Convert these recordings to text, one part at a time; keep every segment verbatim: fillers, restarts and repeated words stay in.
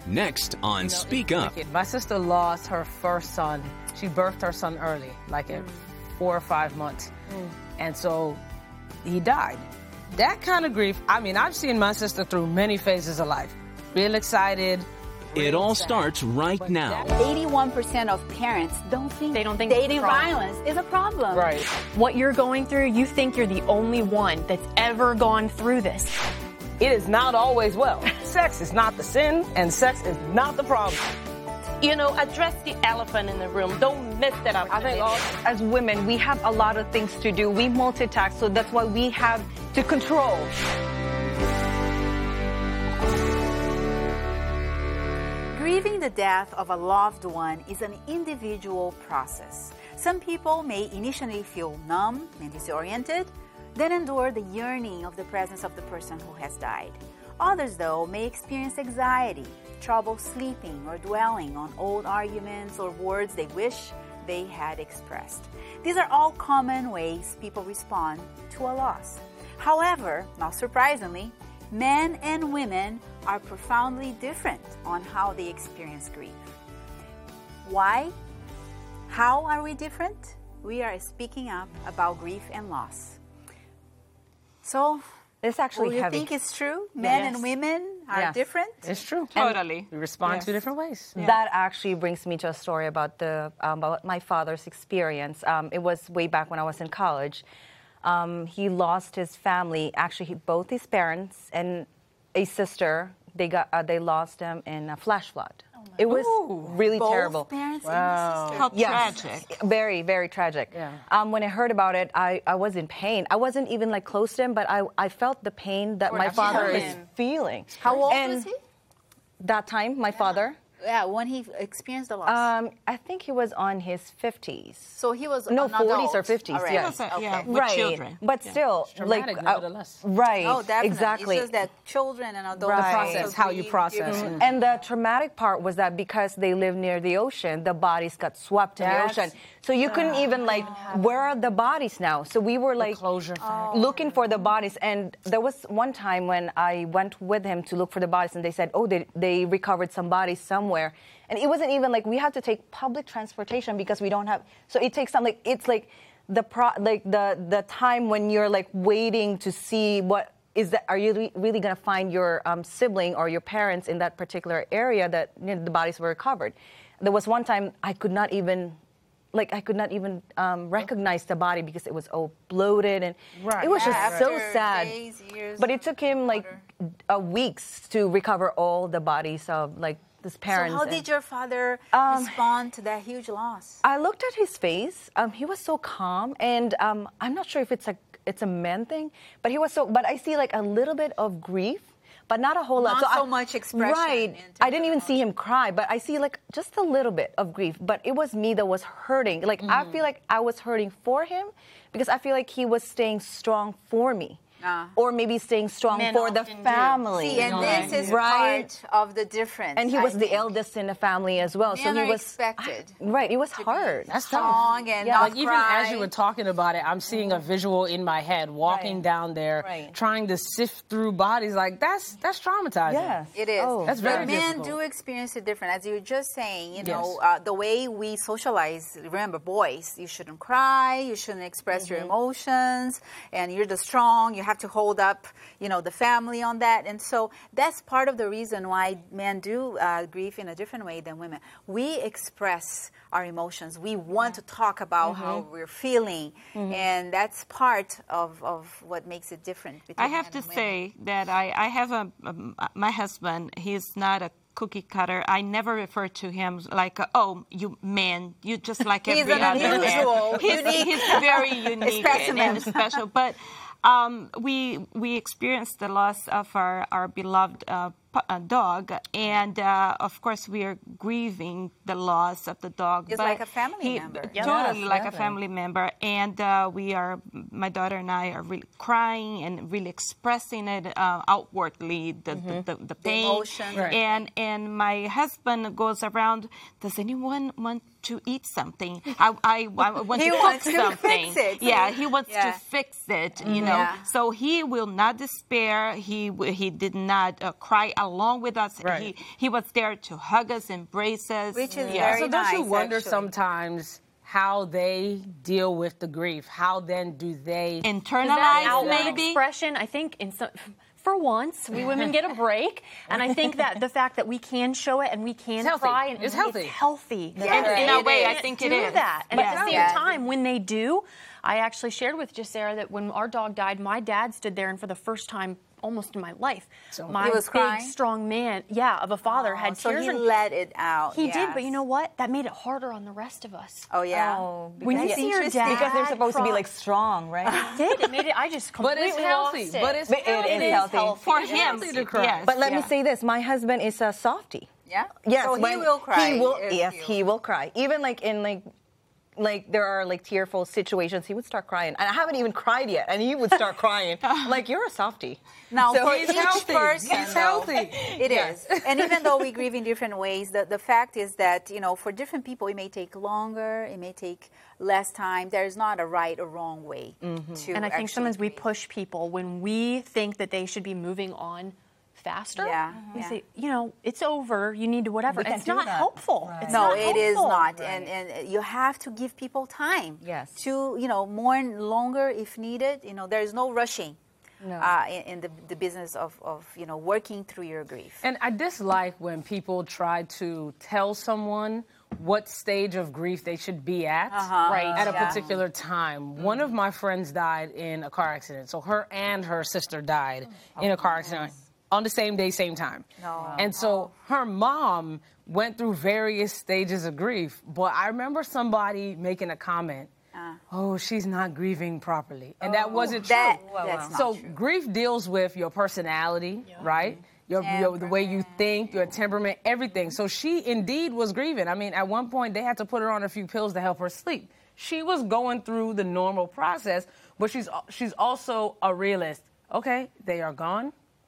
Next on Speak Up. My sister lost her first son. She birthed her son early, like at four or five months. Mm. And so he died. That kind of grief, I mean, I've seen my sister through many phases of life. Real excited. It all starts right now. eighty-one percent of parents don't think, they don't think dating violence is a problem. Right. What you're going through, you think you're the only one that's ever gone through this. It is not always well. Sex is not the sin, and sex is not the problem. You know, address the elephant in the room. Don't miss that opportunity. I think all, as women, we have a lot of things to do. We multitask, so that's why we have to control. Grieving the death of a loved one is an individual process. Some people may initially feel numb and disoriented, then endure the yearning of the presence of the person who has died. Others, though, may experience anxiety, trouble sleeping or dwelling on old arguments or words they wish they had expressed. These are all common ways people respond to a loss. However, not surprisingly, men and women are profoundly different on how they experience grief. Why? How are we different? We are speaking up about grief and loss. So, it's actually well, you heavy. think it's true? Men yes. and women are yes. different? It's true. Totally. We respond yes. two different ways. Yeah. That actually brings me to a story about the um, about my father's experience. Um, it was way back when I was in college. Um, he lost his family. Actually, he, both his parents and a sister. They got uh, they lost them in a flash flood. Oh it was Ooh. really Both terrible. Parents wow. and How yes. tragic. Very, very tragic. Yeah. Um, when I heard about it, I, I was in pain. I wasn't even like close to him, but I, I felt the pain that Or my father him. is feeling. How old and was he? That time, my father. Yeah, when he experienced the loss. Um, I think he was on his fifties. So he was No, an forties adult or fifties, already. yes. Okay. Yeah, Okay. with right, children. but Yeah. still, like, traumatic, uh, nevertheless. right, Oh, definitely. exactly. It's just that children and adults Right. The process, also how you grieve process. differently. And the traumatic part was that because they live near the ocean, the bodies got swept in That's- the ocean. So you couldn't even like, where are the bodies now? So we were like closure factor. looking for the bodies. And there was one time when I went with him to look for the bodies, and they said, oh, they, they recovered some bodies somewhere. And it wasn't even like we had to take public transportation because we don't have. So it takes some like it's like the pro like the the time when you're like waiting to see what is that. Are you re- really going to find your um, sibling or your parents in that particular area that you know, the bodies were recovered? There was one time I could not even. Like, I could not even um, recognize the body because it was all bloated, and Right. it was Yeah, just so after sad. days, years But it took him like uh, weeks to recover all the bodies of like his parents. So how and- did your father Um, respond to that huge loss? I looked at his face. Um, he was so calm, and um, I'm not sure if it's a it's a man thing, but he was so. But I see like a little bit of grief, but not a whole lot. Not so I- much expression Right. in terms I didn't of even see him cry, but I see like just a little bit of grief. But it was me that was hurting. Like I feel like I was hurting for him because I feel like he was staying strong for me. Ah. Or maybe staying strong Men for the often do. family. See, and this is Right. part of the difference. And he was I the think. eldest in the family as well. so Men he are was expected Right. It was hard. That's tough. strong and Yeah. not Like even cry. as you were talking about it, I'm seeing a visual in my head, walking Right. down there, Right. trying to sift through bodies. Like that's that's traumatizing. Yes. It is. Oh. That's But very men difficult. do experience it different. As you were just saying, you know, Yes. uh, the way we socialize, remember, boys, you shouldn't cry, you shouldn't express your emotions, and you're the strong, you have to hold up, you know, the family on that. And so that's part of the reason why men do uh, grieve in a different way than women. We express our emotions. We want to talk about how we're feeling, and that's part of, of what makes it different between I have men to and women. say that I, I have a, um, my husband, he's not a cookie cutter. I never refer to him like, uh, oh, you man, you just like He's every an other unusual, man. He's, unique he's very unique and, specimen. and special. But um, we we experienced the loss of our, our beloved uh, p- uh, dog, and uh, of course we are grieving the loss of the dog. It's but like a family he- member. Totally Yes, like a definitely. family member. And uh, we are, my daughter and I are really crying and really expressing it uh, outwardly, the, the, the, the pain. emotion. Right. And, and my husband goes around, does anyone want to eat something. I, I, I want He to wants cook to something. fix it. Yeah, he wants Yeah. to fix it, you know. Yeah. So he will not despair. He he did not uh, cry along with us. Right. He he was there to hug us, embrace us. Which is yeah. very So don't you nice, wonder actually. sometimes how they deal with the grief? How then do they Internalize outward maybe. expression, I think, in some, for once, we women get a break, and I think that the fact that we can show it and we can It's healthy. cry, and It's healthy. healthy. Yeah. And In they a way, can't I think it do is. that. And at the Yeah. same Yeah. time, when they do, I actually shared with Jacera that when our dog died, my dad stood there, and for the first time almost in my life, So- my He was big, crying? strong man, yeah, of a father, had so tears. he and let it out. he did, but yes. you know what? That made it harder on the rest of us. Oh, yeah. Oh, When you That's see your interesting. dad because they're supposed to be cry- like strong, right? It did. It made it. I just But completely it's healthy. lost it. But it's But it healthy. is healthy. For It's him, healthy to cry. yes. But let me yeah. say this: my husband is a softie. Yeah? Yes, So he when- will cry. He will. if Yes, you- he will cry. Even like in like, like there are like tearful situations, he would start crying, and I haven't even cried yet, and he would start crying. I'm like, you're a softie. Now, So for he's each healthy. person, He's though, healthy. it is. And even though we grieve in different ways, the, the fact is that, you know, for different people, it may take longer, it may take less time. There's not a right or wrong way to And I think actually sometimes we grieve. push people when we think that they should be moving on faster. Yeah, We yeah. say, you know, it's over. You need to whatever. We can't It's do not that. helpful. Right. It's No, not it is helpful. not. And, and you have to give people time Yes. to, you know, mourn longer if needed. You know, there's no rushing No. uh, in, in the, the business of, of, you know, working through your grief. And I dislike when people try to tell someone what stage of grief they should be at Right. at a Yeah. particular time. One of my friends died in a car accident. So her and her sister died in a car accident on the same day, same time. No. And so her mom went through various stages of grief. But I remember somebody making a comment, oh, she's not grieving properly. And that wasn't true. That, that's not So true. grief deals with your personality, right? Your, your the way you think, your temperament, everything. So she indeed was grieving. I mean, at one point they had to put her on a few pills to help her sleep. She was going through the normal process, but she's she's also a realist. Okay, they are gone.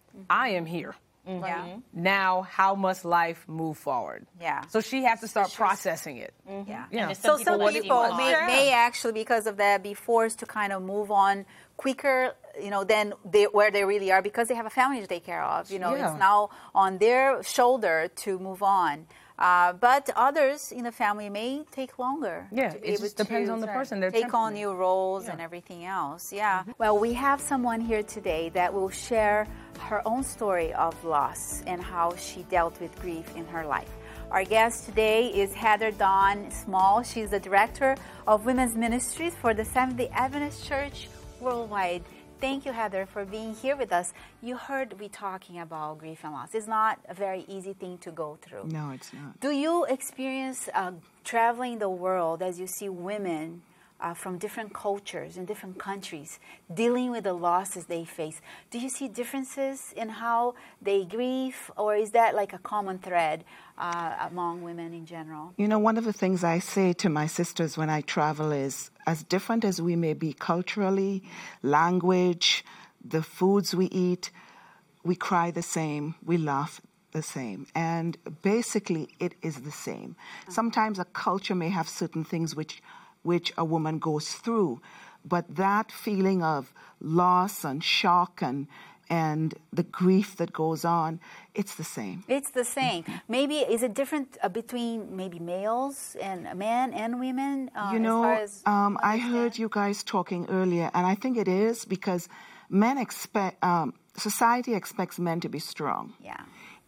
I am here. Yeah. Now, how must life move forward? Yeah. So she had to start processing it. Yeah. You know. And So Some some people people wouldn't may, even- may actually, because of that, be forced to kind of move on quicker, you know, than they, where they really are because they have a family to take care of. You know, Yeah. it's now on their shoulder to move on. Uh, but others in the family may take longer. Yeah, to be it able just depends to on the person, their take on temperament. new roles and everything else. Yeah. Well, we have someone here today that will share her own story of loss and how she dealt with grief in her life. Our guest today is Heather Dawn Small. She's the director of women's ministries for the Seventh-day Adventist Church Worldwide. Thank you, Heather, for being here with us. You heard me talking about grief and loss. It's not a very easy thing to go through. No, it's not. Do you experience uh, traveling the world as you see women uh, from different cultures in different countries dealing with the losses they face? Do you see differences in how they grieve, or is that like a common thread uh, among women in general? You know, one of the things I say to my sisters when I travel is, as different as we may be culturally, language, the foods we eat, we cry the same, we laugh the same. And basically, it is the same. Sometimes a culture may have certain things which, which a woman goes through, but that feeling of loss and shock and and the grief that goes on, it's the same. It's the same. Maybe is it different uh, between maybe males and men and women? Uh, You as know, far as um, I understand? heard you guys talking earlier, and I think it is because men expect, um, society expects men to be strong. Yeah.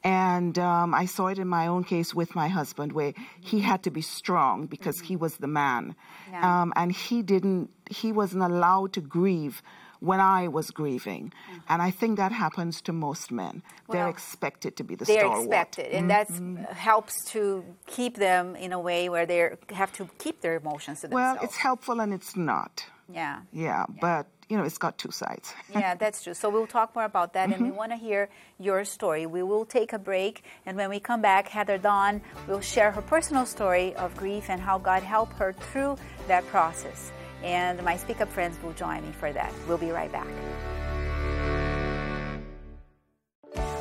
And um, I saw it in my own case with my husband, where he had to be strong because he was the man. Yeah. Um, and he didn't, he wasn't allowed to grieve when I was grieving. And I think that happens to most men. They're Well, expected to be the They're stalwart. expected, and that helps to keep them in a way where they have to keep their emotions to Well, themselves. it's helpful and it's not. Yeah. Yeah, but, you know, it's got two sides. Yeah, that's true. So we'll talk more about that, and we want to hear your story. We will take a break, and when we come back, Heather Dawn will share her personal story of grief and how God helped her through that process. And my Speak Up friends will join me for that. We'll be right back.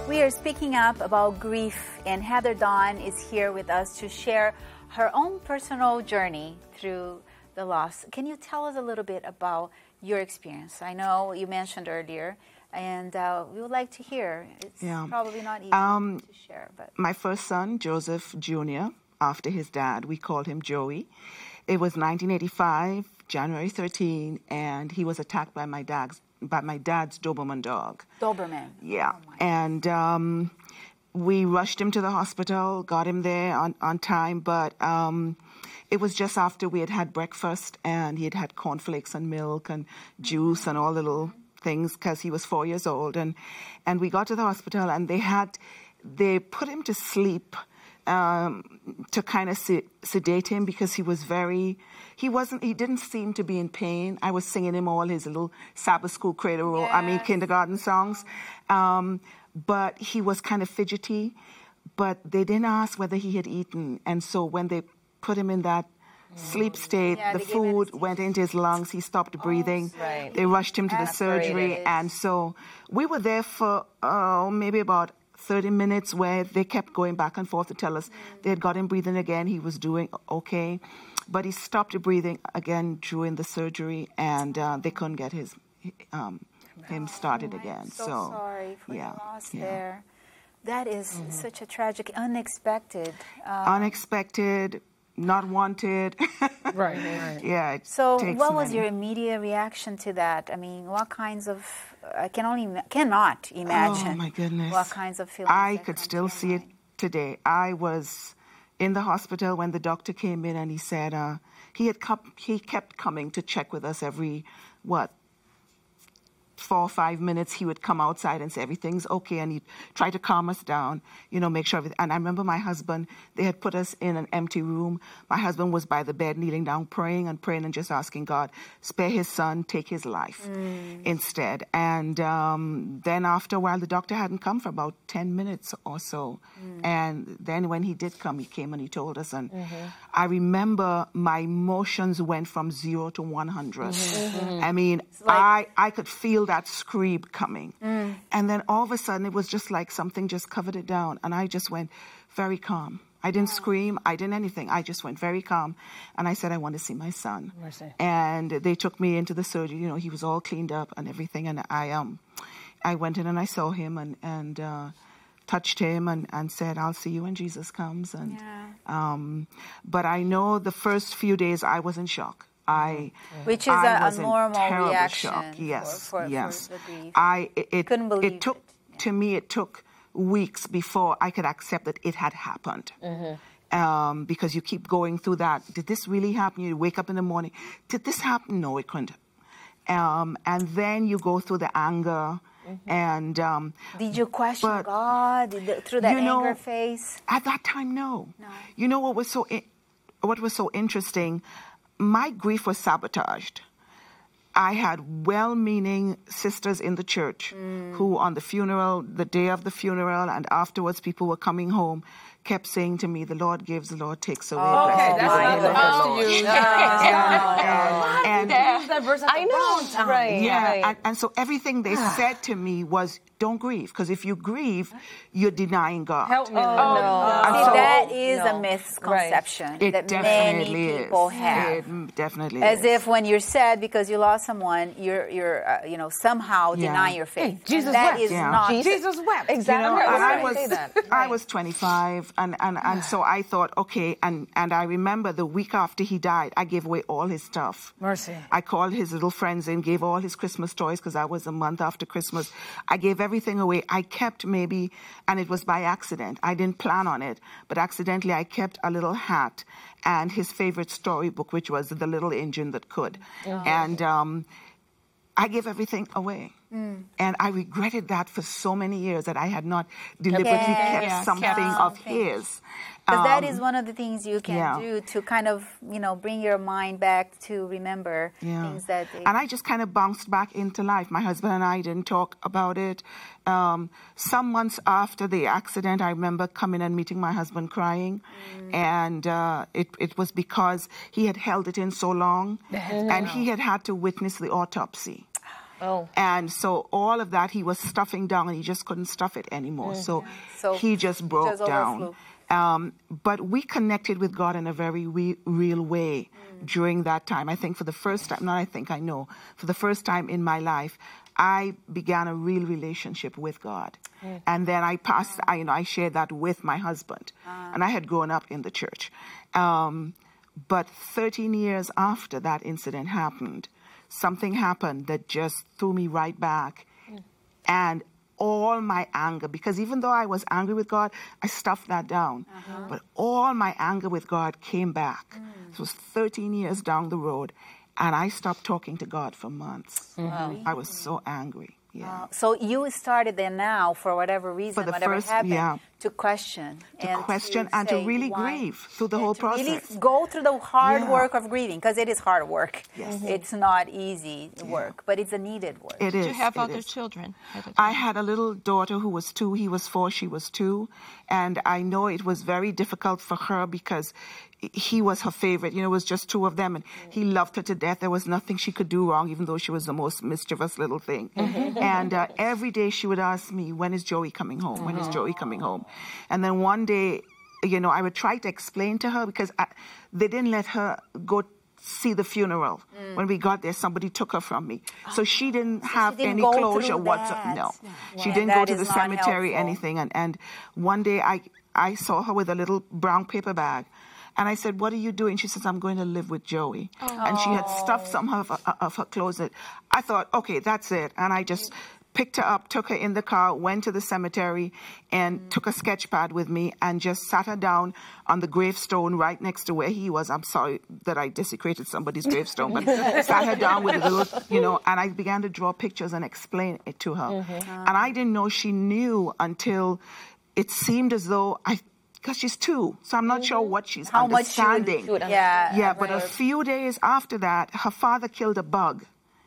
We are speaking up about grief, and Heather Dawn is here with us to share her own personal journey through the loss. Can you tell us a little bit about your experience? I know you mentioned earlier, and uh, we would like to hear. It's Yeah. probably not easy Um, to share, but My first son, Joseph Junior, after his dad, we called him Joey. It was nineteen eighty-five, January thirteenth, and he was attacked by my dad's by my dad's Doberman dog. Doberman. Yeah, Oh my. and um, we rushed him to the hospital, got him there on, on time, but um, it was just after we had had breakfast, and he had had cornflakes and milk and juice and all the little things because he was four years old, and and we got to the hospital, and they had they put him to sleep um, to kind of se- sedate him because he was very he wasn't he didn't seem to be in pain. I was singing him all his little Sabbath school cradle roll, I mean Yes. kindergarten songs, um, but he was kind of fidgety. But they didn't ask whether he had eaten, and so when they put him in that sleep state, Yeah, the they gave him food anesthesia. went into his lungs. He stopped breathing. Right. They rushed him to the Aspirated. surgery, and so we were there for uh, maybe about thirty minutes, where they kept going back and forth to tell us they had got him breathing again. He was doing okay, but he stopped breathing again during the surgery, and uh, they couldn't get his um, him started again. So, sorry for yeah, the loss yeah. there. That is such a tragic, unexpected. Uh, Unexpected, not wanted. Right, right. Yeah. It so, takes what was many. your immediate reaction to that? I mean, what kinds of? I can only ima- cannot imagine. Oh my goodness! What kinds of feelings? I that could come still to your see it mind? today. I was in the hospital when the doctor came in, and he said uh, he had come, he kept coming to check with us every what four or five minutes. He would come outside and say everything's okay, and he'd try to calm us down, you know, make sure everything. And I remember my husband, they had put us in an empty room. My husband was by the bed kneeling down, praying and praying and just asking God, spare his son, take his life instead. And um, then after a while, the doctor hadn't come for about ten minutes or so. And then when he did come, he came and he told us. And I remember my emotions went from zero to one hundred. I mean, I, I could feel that scream coming. And then all of a sudden, it was just like something just covered it down. And I just went very calm. I didn't scream. I didn't anything. I just went very calm. And I said, I want to see my son. Mercy. And they took me into the surgery. You know, he was all cleaned up and everything. And I um, I went in and I saw him and, and uh, touched him and, and said, I'll see you when Jesus comes. And Yeah. um, But I know the first few days I was in shock. I, Which is I a- a was in normal terrible reaction shock. for- Yes, for- for yes. the grief. I it, it, Couldn't believe it took it. to me. It took weeks before I could accept that it had happened. Um, because you keep going through that. Did this really happen? You wake up in the morning. Did this happen? No, it couldn't. Um, and then you go through the anger and. Um, Did you question but, God Did the- through that you know, anger phase? At that time, no. No. You know what was so I- what was so interesting? My grief was sabotaged. I had well-meaning sisters in the church who, on the funeral, the day of the funeral, and afterwards, people were coming home, kept saying to me, "The Lord gives, the Lord takes away." Okay, Blessed that's be the not name of supposed the to Lord." use. And, and, Use that verse at I the know, wrong time. right? yeah, right. and, and so everything they said to me was, "Don't grieve, because if you grieve, you're denying God." Help me. Oh, no. And See, so- that is no. a misconception It that definitely many is. people have. It definitely As is. if when you're sad because you lost someone, you're you're uh, you know somehow Yeah. denying your faith. Hey, Jesus and that wept. is Yeah. not. Jesus wept. Exactly. You know, I was I gonna was say that. I was twenty-five, and, and, and so I thought, okay, and, and I remember the week after he died, I gave away all his stuff. Mercy. I called his little friends in, gave all his Christmas toys, because that was a month after Christmas. I gave everything away. I kept maybe, and it was by accident. I didn't plan on it, but accidentally I kept a little hat and his favorite storybook, which was The Little Engine That Could. And um, I gave everything away. And I regretted that for so many years, that I had not deliberately Yes, kept yes, something kept of something. his. Because that Um, is one of the things you can yeah. do to kind of, you know, bring your mind back to remember Yeah. things that they... And I just kind of bounced back into life. My husband and I didn't talk about it. Um, some months after the accident, I remember coming and meeting my husband crying. And uh, it, it was because he had held it in so long. And he had had to witness the autopsy. Oh. And so all of that he was stuffing down, and he just couldn't stuff it anymore. Mm. So, So he just broke just down. overflew. Um, but we connected with God in a very re- real way Mm. during that time. I think for the first time, not I think, I know, for the first time in my life, I began a real relationship with God. Mm. And then I passed, I, you know, I shared that with my husband. Ah. And I had grown up in the church. Um, but thirteen years after that incident happened, something happened that just threw me right back. Mm. And all my anger, because even though I was angry with God, I stuffed that down. Uh-huh. But all my anger with God came back. Mm. It was thirteen years down the road, and I stopped talking to God for months. Wow. I was so angry. Yeah. Uh, so you started then now, for whatever reason, the whatever first- happened, yeah. to question. To and question to and to say really why. grieve through the And whole to really process. go through the hard Yeah. work of grieving, because it is hard work. Yes. Mhm. It's not easy work, but it's a needed work. It Did is. you have it other is. children? at the I time? had a little daughter who was two. He was four. She was two. And I know it was very difficult for her because he was her favorite. You know, it was just two of them. And he loved her to death. There was nothing she could do wrong, even though she was the most mischievous little thing. And uh, every day she would ask me, when is Joey coming home? When is Joey coming home? And then one day, you know, I would try to explain to her because I, they didn't let her go see the funeral. Mm. When we got there, somebody took her from me. So she didn't have didn't any go closure through whatsoever. that. No. Wow. She And didn't go that to is the not cemetery, helpful. anything. And, and one day I, I saw her with a little brown paper bag. And I said, what are you doing? She says, I'm going to live with Joey. And she had stuffed some of her, of her clothes. In. I thought, okay, that's it. And I just picked her up, took her in the car, went to the cemetery, and mm. took a sketch pad with me and just sat her down on the gravestone right next to where he was. I'm sorry that I desecrated somebody's gravestone, but sat her down with a little, you know, and I began to draw pictures and explain it to her. Mm-hmm. And I didn't know she knew until it seemed as though I... Because she's two, so I'm not mm-hmm. sure what she's How understanding. Much she would, yeah, yeah, but right. a few days after that, her father killed a bug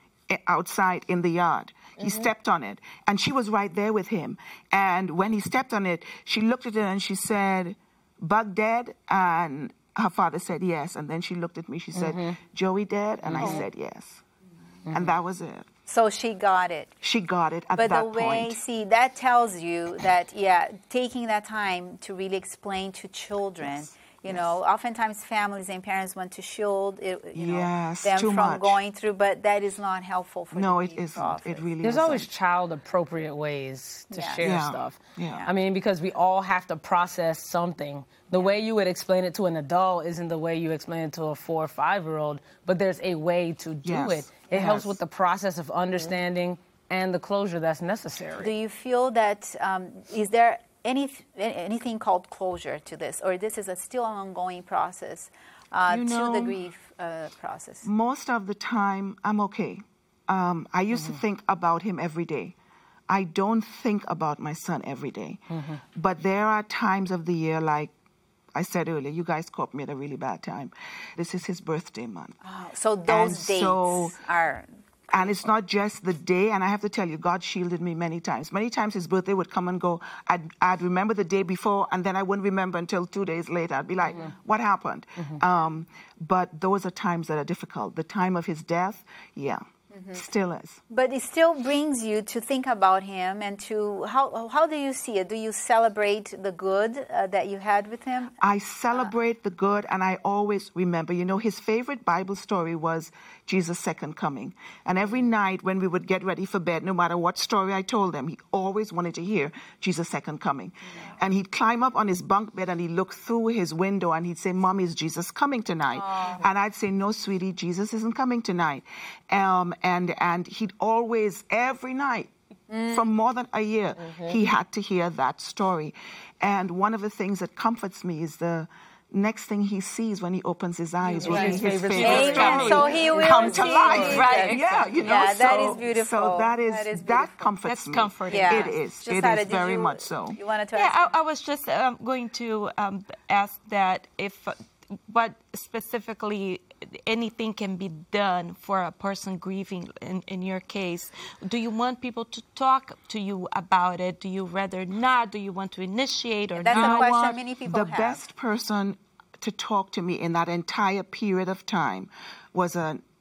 outside in the yard. He mm-hmm. stepped on it, and she was right there with him. And when he stepped on it, she looked at it and she said, "Bug dead?" And her father said yes. And then she looked at me. She said, mm-hmm. "Joey dead?" And mm-hmm. I said yes. Mm-hmm. And that was it. So she got it. She got it at but that the way, point. see, that tells you that, yeah, taking that time to really explain to children, yes. you yes. know, oftentimes families and parents want to shield it, you know, yes, them too from much. going through, but that is not helpful for no, the it isn't. process. It really There's isn't. always child-appropriate ways to Yeah. share Yeah. stuff. Yeah. I mean, because we all have to process something. The way you would explain it to an adult isn't the way you explain it to a four or five-year-old, but there's a way to do Yes. it. It Yes. helps with the process of understanding and the closure that's necessary. Do you feel that, um, is there any anything called closure to this, or this is a still an ongoing process uh, You to know, the grief uh, process? Most of the time, I'm okay. Um, I used Mm-hmm. to think about him every day. I don't think about my son every day. Mm-hmm. But there are times of the year, like I said earlier, you guys caught me at a really bad time. This is his birthday month. Oh, so those And dates so- are... And it's not just the day, and I have to tell you, God shielded me many times. Many times his birthday would come and go. I'd, I'd remember the day before, and then I wouldn't remember until two days later. I'd be like, mm-hmm. what happened? Mm-hmm. Um, but those are times that are difficult. The time of his death, yeah, mm-hmm. still is. But it still brings you to think about him and to, how how do you see it? Do you celebrate the good uh, that you had with him? I celebrate uh, the good, and I always remember, you know, his favorite Bible story was Jesus' second coming. And every night when we would get ready for bed, no matter what story I told them, he always wanted to hear Jesus' second coming. Yeah. And he'd climb up on his bunk bed and he'd look through his window and he'd say, "Mommy, is Jesus coming tonight?" Oh. And I'd say, "No, sweetie, Jesus isn't coming tonight." Um, and, and he'd always, every night, Mm. for more than a year, mm-hmm. he had to hear that story. And one of the things that comforts me is the next thing he sees when he opens his eyes will right. be his favorite, favorite story. So he will come to see life. it. Right. Yeah, you know, yeah, so, that is beautiful. So that is, that, is that comforts That's me. comforting. Yeah. It is. Just it Sarah, is very you, much so. You wanted to Yeah, ask? I, I was just um, going to um, ask that if uh, what specifically anything can be done for a person grieving in, in your case. Do you want people to talk to you about it? Do you rather not? Do you want to initiate or That's not? a question what? many people The have. best person to talk to me in that entire period of time was a,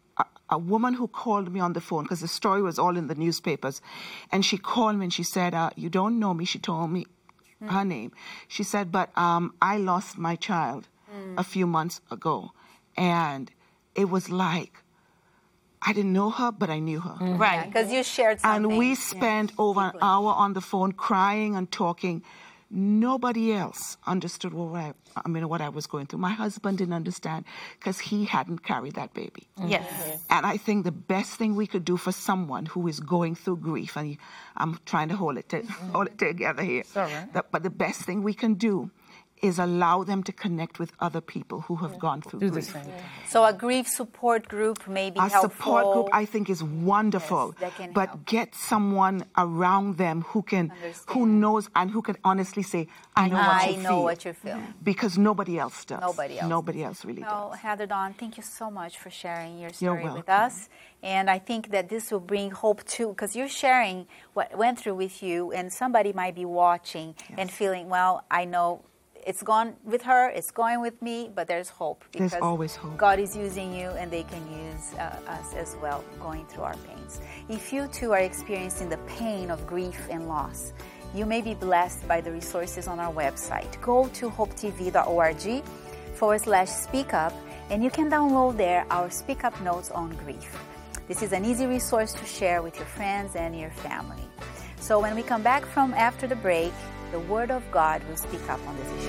a woman who called me on the phone, because the story was all in the newspapers, and she called me and she said, uh, you don't know me. She told me mm. her name. She said, but um, I lost my child mm. a few months ago. And it was like, I didn't know her, but I knew her. Mm. Right, because you shared something. And we spent yeah. over Deeply. an hour on the phone crying and talking. Nobody else understood what I, I mean, what I was going through. My husband didn't understand because he hadn't carried that baby. Yes. Mm-hmm. And I think the best thing we could do for someone who is going through grief, and you, I'm trying to hold it, to, mm-hmm. hold it together here, Sorry. the, but the best thing we can do is allow them to connect with other people who have yeah. gone through do grief. The same. So a grief support group may be a helpful. A support group, I think, is wonderful. Yes, that can but help. Get someone around them who can, Understand. who knows, and who can honestly say, "I know I what you know feel." what you feel. Because nobody else does. Nobody else. Nobody else really well, does. Heather Dawn, thank you so much for sharing your You're story welcome. with us. And I think that this will bring hope too, because you're sharing what went through with you, and somebody might be watching yes. and feeling, well, I know. It's gone with her, it's going with me, but there's hope. Because there's always hope. God is using you, and they can use uh, us as well, going through our pains. If you too are experiencing the pain of grief and loss, you may be blessed by the resources on our website. Go to hopetv.org forward slash speak up, and you can download there our Speak Up notes on grief. This is an easy resource to share with your friends and your family. So when we come back from after the break, the Word of God will speak up on this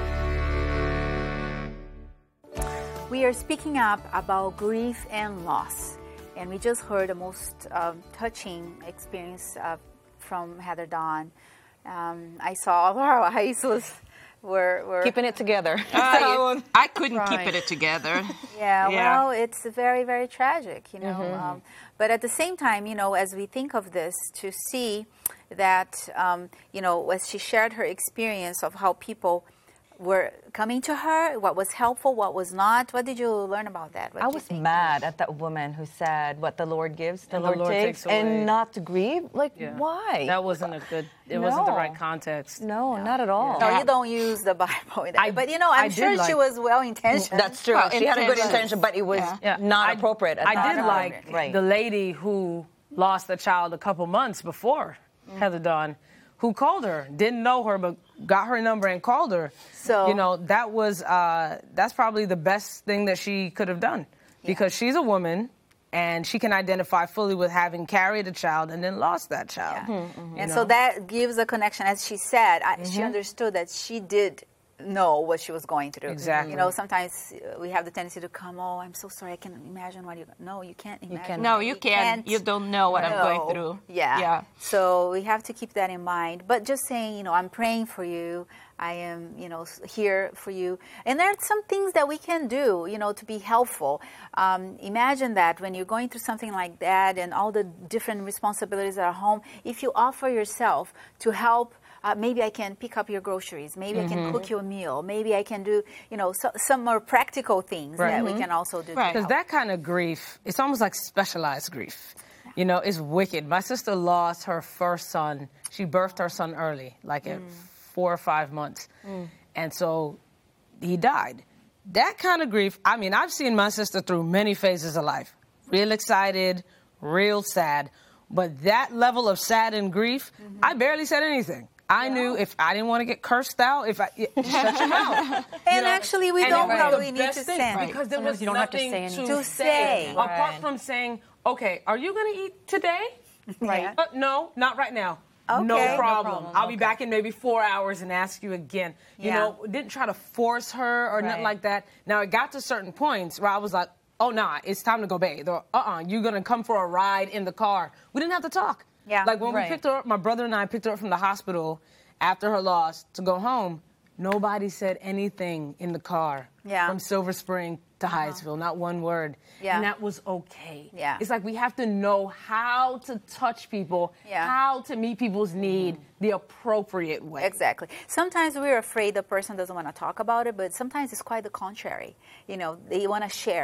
issue. We are speaking up about grief and loss. And we just heard a most uh, touching experience uh, from Heather Dawn. Um, I saw all our eyes was, were, were... Keeping it together. Uh, I couldn't right. keep it together. Yeah, yeah, well, it's very, very tragic, you know. Mm-hmm. Um, but at the same time, you know, as we think of this, to see that, um, you know, as she shared her experience of how people were coming to her, what was helpful, what was not. What did you learn about that? What I did you was think? mad at that woman who said, what the Lord gives, the, And the Lord, Lord takes, takes away. and not to grieve. Like, Yeah. why? That wasn't a good, it wasn't the No. right context. No, not at all. No, you don't use the Bible. in that. I- but, you know, I I'm did sure she like- was well-intentioned. That's true. Well, she had a good intention. intention, but it was Yeah. not I- appropriate. At I that did time. like right. the lady who lost a child a couple months before mm. Heather Dawn, who called her, didn't know her, but got her number and called her. So- you know, that was uh, that's probably the best thing that she could have done, because she's a woman and she can identify fully with having carried a child and then lost that child. Yeah. Mm-hmm. And know? so that gives a connection. As she said, I, Mm-hmm. she understood that she did know what she was going through. Exactly. You know, sometimes uh, we have the tendency to come, oh, I'm so sorry, I can't imagine what you... No, you can't imagine. can't. No, you can't. You don't know what I'm know. going through. Yeah. Yeah. So we have to keep that in mind. But just saying, you know, I'm praying for you. I am, you know, here for you. And there are some things that we can do, you know, to be helpful. Um, imagine that when you're going through something like that and all the different responsibilities at home, if you offer yourself to help, uh, maybe I can pick up your groceries. Maybe mm-hmm. I can cook you a meal. Maybe I can do, you know, so, some more practical things Right. that Mm-hmm. we can also do. Right. to Because help. that kind of grief, it's almost like specialized grief. You know, it's wicked. My sister lost her first son. She birthed her son early, like at four or five months. Mm. And so he died. That kind of grief, I mean, I've seen my sister through many phases of life. Real excited, real sad. But that level of sad and grief, mm-hmm. I barely said anything. I knew if I didn't want to get cursed out, if I shut your mouth. And You know? actually, we And don't it was probably the need best to thing, say because there Sometimes was you don't have to nothing say anything. To say. apart Right. from saying, "Okay, are you going to eat today?" Right. Uh, no, not right now. Okay. No No problem. problem. I'll be back in maybe four hours and ask you again. You Yeah. know, didn't try to force her or nothing Right. like that. Now, it got to certain points where I was like, oh, nah, it's time to go bathe. Or, uh-uh, you're going to come for a ride in the car. We didn't have to talk. Yeah. Like, when Right. we picked her up, my brother and I picked her up from the hospital after her loss to go home. Nobody said anything in the car Yeah. from Silver Spring to Hyattsville, not one word. Yeah. And that was okay. Yeah. It's like we have to know how to touch people, Yeah. how to meet people's need the appropriate way. Exactly. Sometimes we're afraid the person doesn't want to talk about it, but sometimes it's quite the contrary. You know, they want to share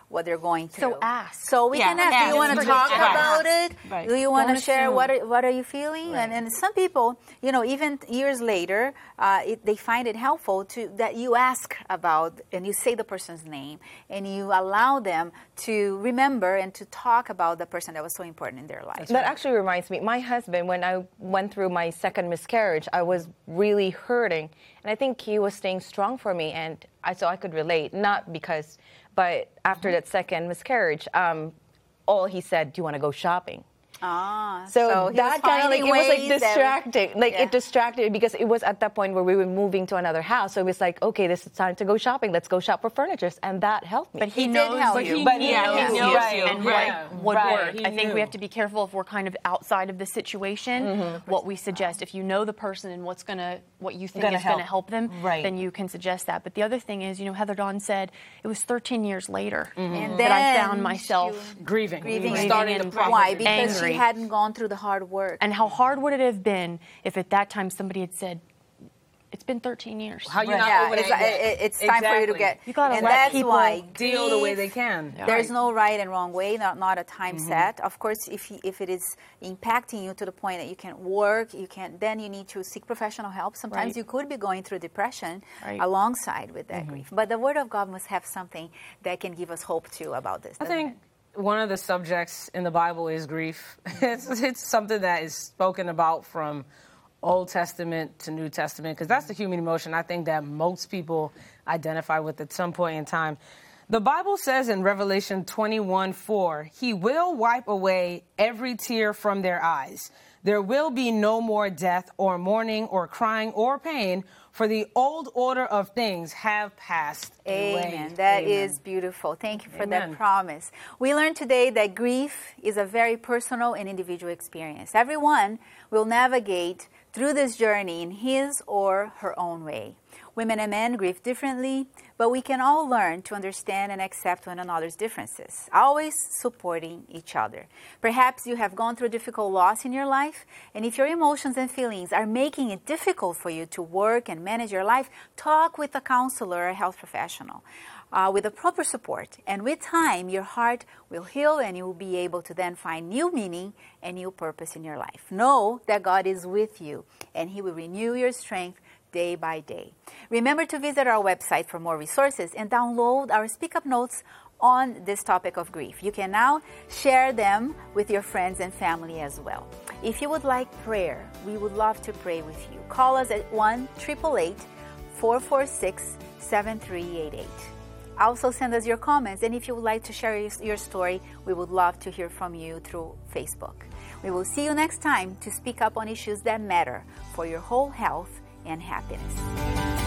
what they're going through. So ask. So we Yeah, can ask. ask. Do you want to Just talk ask. about it? Right. Do you want to Don't share assume. what are, what are you feeling? And, and some people, you know, even years later, uh, it, they find it helpful to that you ask about and you say the person's name and you allow them to remember and to talk about the person that was so important in their life. That actually reminds me, my husband, when I went through my second miscarriage, I was really hurting. And I think he was staying strong for me. And I, so I could relate, not because, but after that second miscarriage, um, all he said, do you want to go shopping? Ah, So, so he that was kind of like, finding it was like ways that- distracting. Like Yeah. it distracted because it was at that point where we were moving to another house. So it was like, okay, this is time to go shopping. Let's go shop for furniture. And that helped me. But he, He did knows help you. you. But he he knows knows you. you. Right, And right, what would right. work. He I think knew. we have to be careful if we're kind of outside of the situation, Mm-hmm. what we suggest. If you know the person and what's gonna, what you think Gonna is going to help. help them, Right. then you can suggest that. But the other thing is, you know, Heather Dawn said it was thirteen years later And that I then found myself. you- Grieving. Grieving We and started grieving the process. Why? Because Angry. she hadn't gone through the hard work. And how hard would it have been if at that time somebody had said, it's been thirteen years. How you not yeah, over it's, that it- yet? it's time for you to Exactly. get. You gotta and let that's people why deal the way grief- they can. There's no right and wrong way, not not a time Mm-hmm. set. Of course, if you, if it is impacting you to the point that you can't work, you can't. Then you need to seek professional help. Sometimes Right. you could be going through depression Right. alongside with Mm-hmm. that grief. But the Word of God must have something that can give us hope too about this. I doesn't think one of the subjects in the Bible is grief. It's, it's something that is spoken about from Old Testament to New Testament, because that's the human emotion I think that most people identify with at some point in time. The Bible says in Revelation twenty-one four, He will wipe away every tear from their eyes. There will be no more death or mourning or crying or pain, for the old order of things have passed away. Amen. That is Amen. beautiful. Thank you for Amen. that promise. We learned today that grief is a very personal and individual experience. Everyone will navigate through this journey in his or her own way. Women and men grieve differently, but we can all learn to understand and accept one another's differences, always supporting each other. Perhaps you have gone through difficult loss in your life, and if your emotions and feelings are making it difficult for you to work and manage your life, talk with a counselor or a health professional. Uh, with the proper support, and with time, your heart will heal and you will be able to then find new meaning and new purpose in your life. Know that God is with you and He will renew your strength day by day. Remember to visit our website for more resources and download our Speak Up notes on this topic of grief. You can now share them with your friends and family as well. If you would like prayer, we would love to pray with you. Call us at one eight eight eight, four four six, seven three eight eight. Also send us your comments, and if you would like to share your story, we would love to hear from you through Facebook. We will see you next time to speak up on issues that matter for your whole health and happiness.